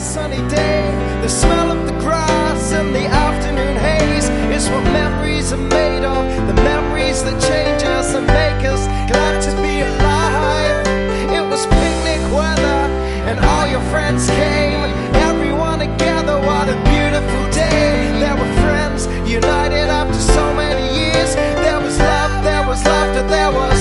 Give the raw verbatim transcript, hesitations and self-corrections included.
sunny day, the smell of the grass and the afternoon haze is what memories are made of, the memories that change us and make us glad to be alive. It was picnic weather and all your friends came, everyone together, what a beautiful day. There were friends united after so many years, there was love, there was laughter, there was